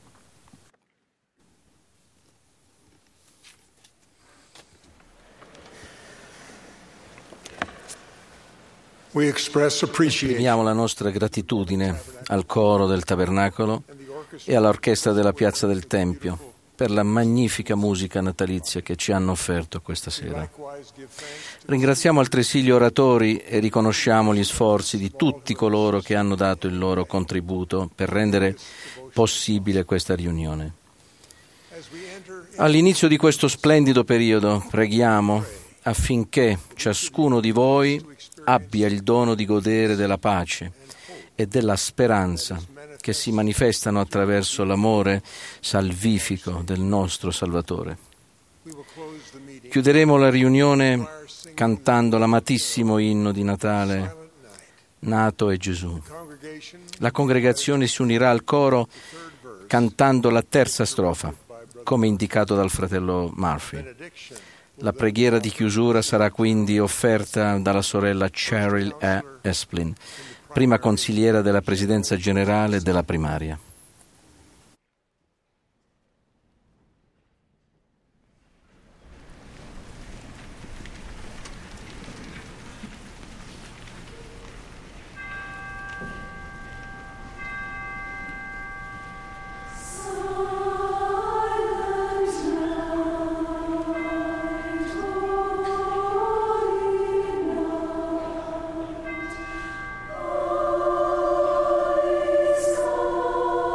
Esprimiamo la nostra gratitudine al coro del Tabernacolo e all'orchestra della Piazza del Tempio per la magnifica musica natalizia che ci hanno offerto questa sera. Ringraziamo altresì gli oratori e riconosciamo gli sforzi di tutti coloro che hanno dato il loro contributo per rendere possibile questa riunione. All'inizio di questo splendido periodo preghiamo affinché ciascuno di voi abbia il dono di godere della pace e della speranza che si manifestano attraverso l'amore salvifico del nostro Salvatore. Chiuderemo la riunione cantando l'amatissimo inno di Natale, Nato è Gesù. La congregazione si unirà al coro cantando la terza strofa, come indicato dal fratello Murphy. La preghiera di chiusura sarà quindi offerta dalla sorella Cheryl A. Esplin, prima consigliera della Presidenza Generale della Primaria. Oh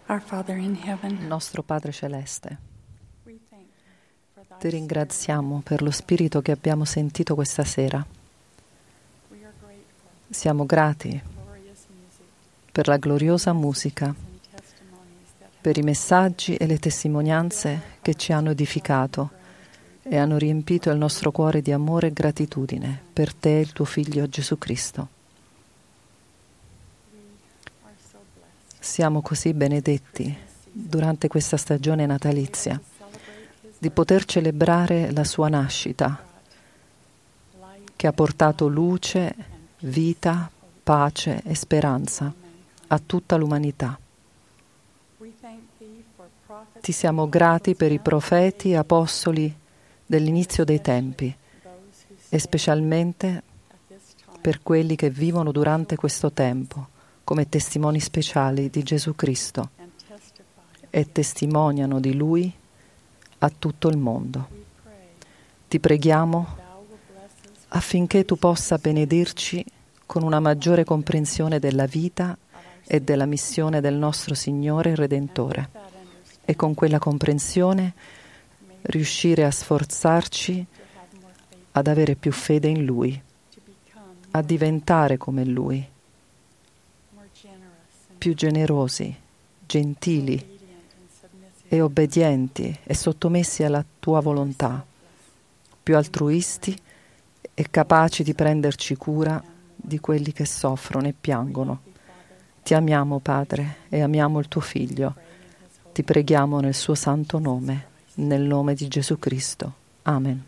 Our Father in heaven, Nostro Padre Celeste, ti ringraziamo per lo spirito che abbiamo sentito questa sera. Siamo grati per la gloriosa musica, per i messaggi e le testimonianze che ci hanno edificato e hanno riempito il nostro cuore di amore e gratitudine per te e il tuo Figlio Gesù Cristo. Siamo così benedetti durante questa stagione natalizia di poter celebrare la sua nascita, che ha portato luce, vita, pace e speranza a tutta l'umanità. Ti siamo grati per i profeti e apostoli dell'inizio dei tempi e specialmente per quelli che vivono durante questo tempo come testimoni speciali di Gesù Cristo e testimoniano di Lui a tutto il mondo. Ti preghiamo affinché tu possa benedirci con una maggiore comprensione della vita e della missione del nostro Signore e Redentore e con quella comprensione riuscire a sforzarci ad avere più fede in Lui, a diventare come Lui, più generosi, gentili e obbedienti e sottomessi alla tua volontà, più altruisti e capaci di prenderci cura di quelli che soffrono e piangono. Ti amiamo, Padre, e amiamo il tuo Figlio. Ti preghiamo nel suo santo nome, nel nome di Gesù Cristo. Amen.